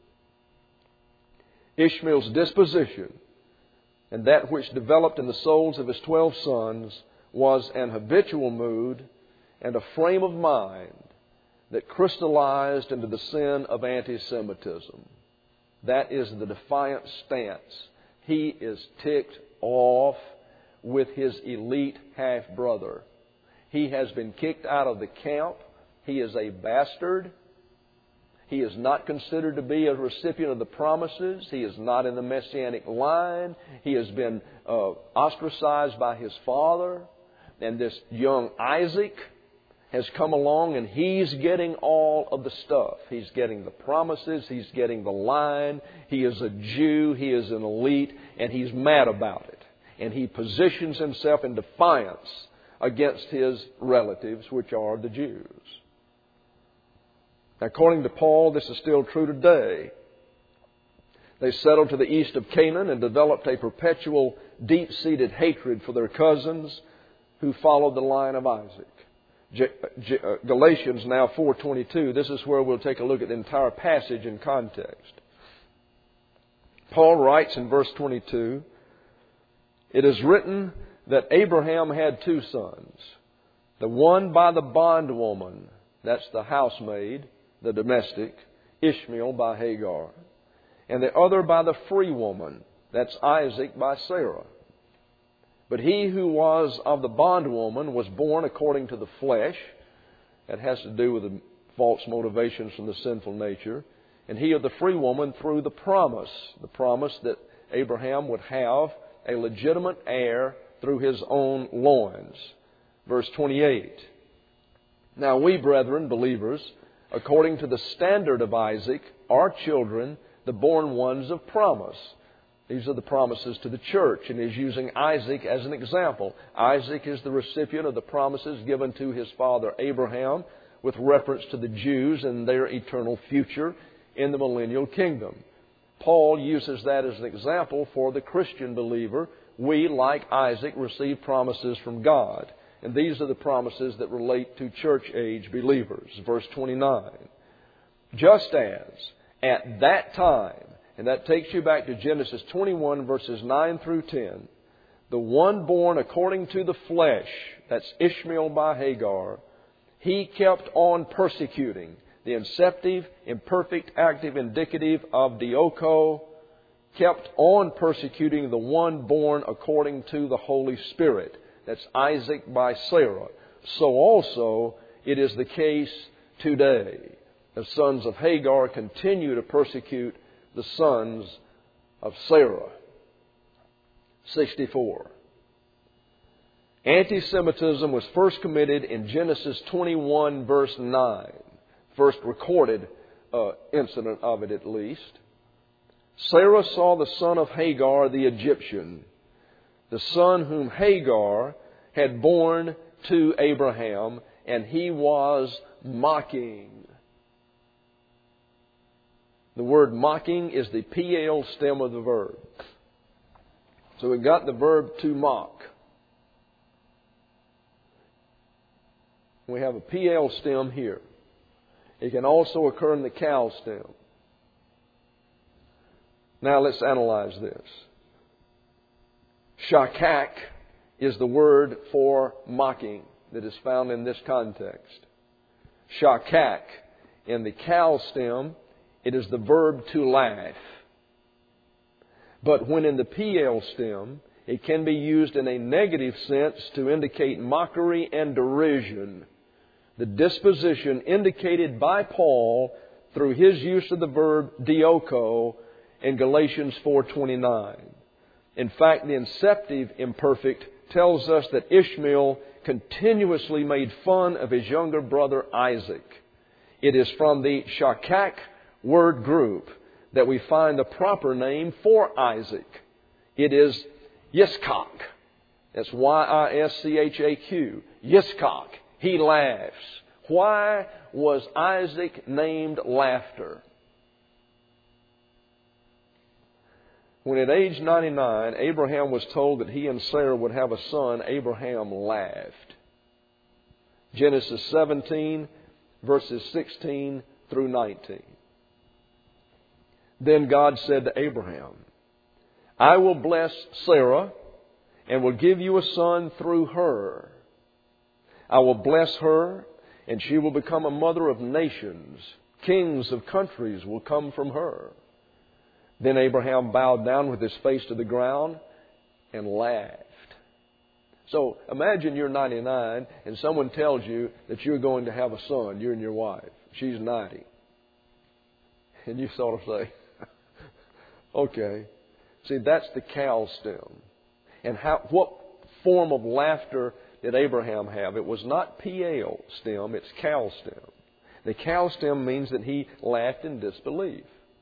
Ishmael's disposition, and that which developed in the souls of his twelve sons, was an habitual mood and a frame of mind that crystallized into the sin of anti-Semitism. That is the defiant stance. He is ticked off with his elite half-brother. He has been kicked out of the camp. He is a bastard. He is not considered to be a recipient of the promises. He is not in the Messianic line. He has been uh, ostracized by his father. And this young Isaac has come along and he's getting all of the stuff. He's getting the promises. He's getting the line. He is a Jew. He is an elite. And he's mad about it. And he positions himself in defiance against his relatives, which are the Jews. According to Paul, this is still true today. They settled to the east of Canaan and developed a perpetual, deep-seated hatred for their cousins who followed the line of Isaac. J- J- uh, Galatians now four twenty-two. This is where we'll take a look at the entire passage in context. Paul writes in verse twenty-two, "It is written that Abraham had two sons, the one by the bondwoman," that's the housemaid, the domestic, Ishmael by Hagar, "and the other by the free woman," that's Isaac by Sarah. But he who was of the bondwoman was born according to the flesh. That has to do with the false motivations from the sinful nature. And he of the free woman through the promise, the promise that Abraham would have a legitimate heir through his own loins. Verse twenty-eight. "Now we, brethren, believers, according to the standard of Isaac, are children, the born ones of promise. These are the promises to the church, and he's using Isaac as an example. Isaac is the recipient of the promises given to his father Abraham with reference to the Jews and their eternal future in the millennial kingdom. Paul uses that as an example for the Christian believer. We, like Isaac, receive promises from God. And these are the promises that relate to church-age believers. Verse twenty-nine. Just as at that time, and that takes you back to Genesis twenty-one, verses nine through ten, the one born according to the flesh, that's Ishmael by Hagar, he kept on persecuting. The inceptive, imperfect, active, indicative of dioko, kept on persecuting the one born according to the Holy Spirit. That's Isaac by Sarah. So also it is the case today. The sons of Hagar continue to persecute the sons of Sarah. sixty-four. Anti-Semitism was first committed in Genesis twenty-one, verse nine. First recorded uh, incident of it at least. Sarah saw the son of Hagar the Egyptian, the son whom Hagar had borne to Abraham, and he was mocking. The word mocking is the P L stem of the verb. So we've got the verb to mock. We have a P L stem here. It can also occur in the cal stem. Now let's analyze this. Shakak is the word for mocking that is found in this context. Shakak, in the cal stem, it is the verb to laugh. But when in the P L stem, it can be used in a negative sense to indicate mockery and derision. The disposition indicated by Paul through his use of the verb dioko in Galatians four twenty-nine. In fact, the inceptive imperfect tells us that Ishmael continuously made fun of his younger brother Isaac. It is from the Shakak word group that we find the proper name for Isaac. It is Yiskak. That's Y I S C H A Q. Yiskak. He laughs. Why was Isaac named Laughter? When at age ninety-nine, Abraham was told that he and Sarah would have a son, Abraham laughed. Genesis seventeen, verses sixteen through nineteen. Then God said to Abraham, I will bless Sarah and will give you a son through her. I will bless her, and she will become a mother of nations. Kings of countries will come from her. Then Abraham bowed down with his face to the ground and laughed. So imagine you're ninety-nine and someone tells you that you're going to have a son, you and your wife. She's ninety. And you sort of say, okay. See, that's the cal stem. And how, what form of laughter did Abraham have? It was not P L stem, it's cal stem. The cal stem means that he laughed in disbelief.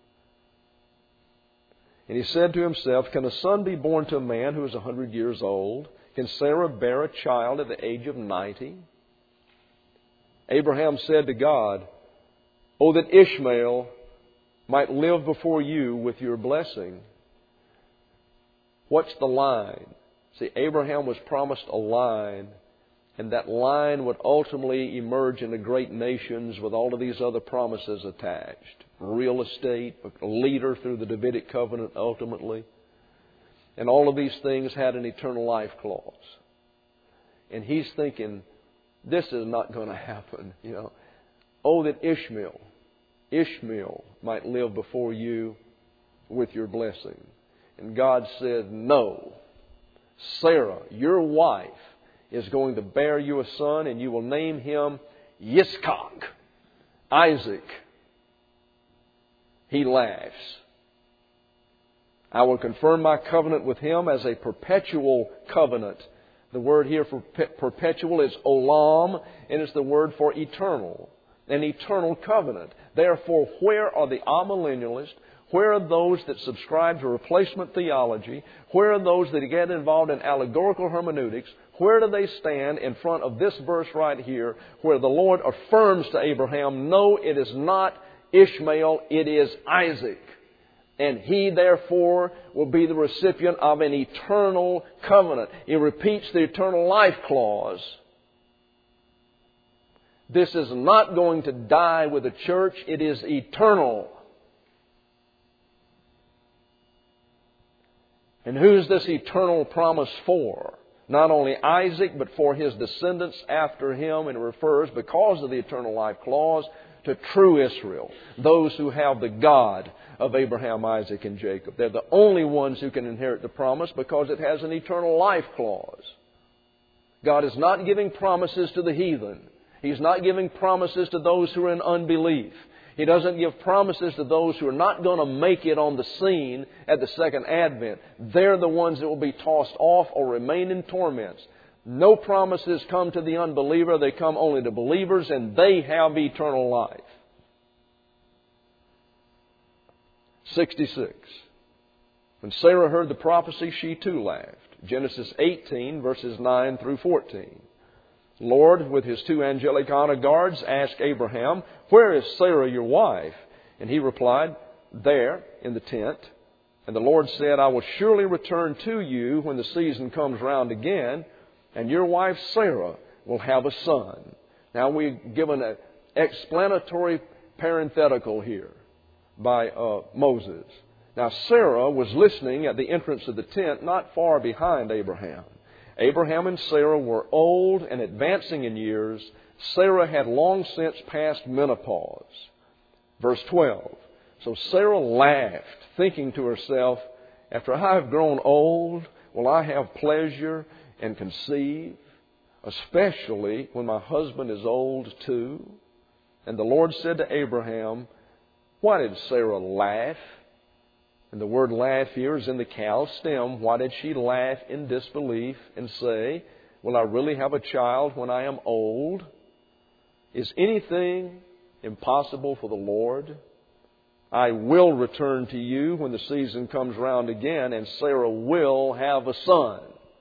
And he said to himself, can a son be born to a man who is a hundred years old? Can Sarah bear a child at the age of ninety? Abraham said to God, oh, that Ishmael might live before you with your blessing. What's the line? See, Abraham was promised a line, and that line would ultimately emerge into great nations with all of these other promises attached. Real estate, a leader through the Davidic covenant ultimately. And all of these things had an eternal life clause. And he's thinking, this is not going to happen, you know. Oh, that Ishmael, Ishmael might live before you with your blessing. And God said, no. Sarah, your wife, is going to bear you a son, and you will name him Yiskak, Isaac. He laughs. I will confirm my covenant with him as a perpetual covenant. The word here for perpetual is olam, and it's the word for eternal. an eternal covenant. Therefore, where are the amillennialists? Where are those that subscribe to replacement theology? Where are those that get involved in allegorical hermeneutics? Where do they stand in front of this verse right here where the Lord affirms to Abraham, no, it is not Ishmael, it is Isaac. And he, therefore, will be the recipient of an eternal covenant. He repeats the eternal life clause. This is not going to die with the church. It is eternal. And who's this eternal promise for? Not only Isaac, but for his descendants after him. And it refers, because of the eternal life clause, to true Israel. Those who have the God of Abraham, Isaac, and Jacob. They're the only ones who can inherit the promise because it has an eternal life clause. God is not giving promises to the heathen. He's not giving promises to those who are in unbelief. He doesn't give promises to those who are not going to make it on the scene at the second advent. They're the ones that will be tossed off or remain in torments. No promises come to the unbeliever. They come only to believers, and they have eternal life. sixty-six. When Sarah heard the prophecy, she too laughed. Genesis eighteen, verses nine through fourteen. Lord, with His two angelic honor guards, asked Abraham, "Where is Sarah your wife?" And he replied, "There, in the tent." And the Lord said, "I will surely return to you when the season comes round again, and your wife Sarah will have a son." Now we're given an explanatory parenthetical here by uh, Moses. Now Sarah was listening at the entrance of the tent, not far behind Abraham. Abraham and Sarah were old and advancing in years. Sarah had long since passed menopause. Verse twelve. So Sarah laughed, thinking to herself, "After I have grown old, will I have pleasure and conceive, especially when my husband is old too?" And the Lord said to Abraham, "Why did Sarah laugh?" And the word laugh here is in the Cal stem. Why did she laugh in disbelief and say, "Will I really have a child when I am old?" Is anything impossible for the Lord? I will return to you when the season comes round again, and Sarah will have a son.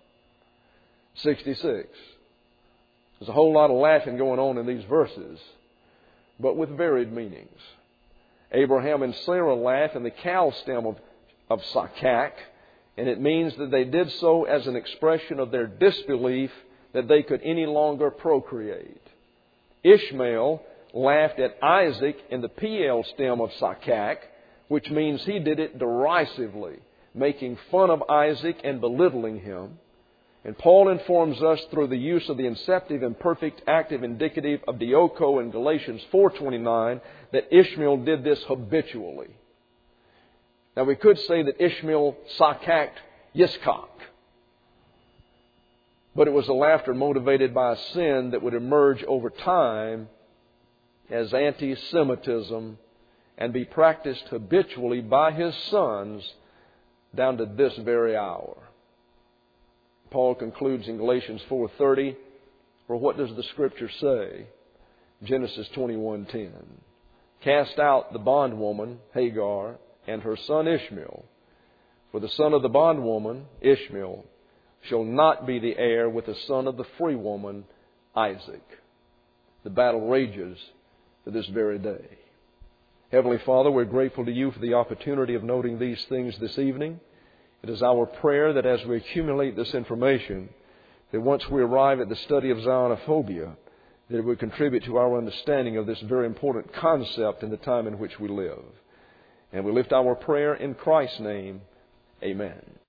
sixty-six. There's a whole lot of laughing going on in these verses, but with varied meanings. Abraham and Sarah laugh in the Cal stem of, of sakak, and it means that they did so as an expression of their disbelief that they could any longer procreate. Ishmael laughed at Isaac in the Piel stem of sakak, which means he did it derisively, making fun of Isaac and belittling him. And Paul informs us through the use of the inceptive, imperfect, active, indicative of dioko in Galatians four twenty-nine that Ishmael did this habitually. Now we could say that Ishmael sakaked Yitzchak, but it was a laughter motivated by a sin that would emerge over time as anti-Semitism and be practiced habitually by his sons down to this very hour. Paul concludes in Galatians four thirty, for what does the Scripture say? Genesis twenty-one ten. Cast out the bondwoman, Hagar, and her son Ishmael. For the son of the bondwoman, Ishmael, shall not be the heir with the son of the free woman, Isaac. The battle rages to this very day. Heavenly Father, we're grateful to You for the opportunity of noting these things this evening. It is our prayer that as we accumulate this information, that once we arrive at the study of Zionophobia, that it would contribute to our understanding of this very important concept in the time in which we live. And we lift our prayer in Christ's name. Amen.